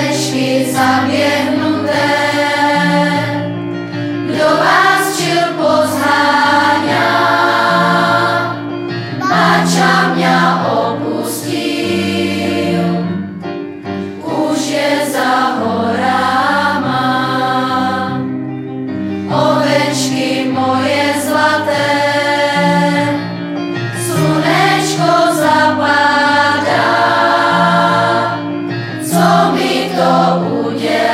ovečky zabiehnuté. Kto vás čil pozháňa, Bača mňa opustil, už je za horama. Ovečky moje zlaté, slnečko zapadá, co mi to udelá?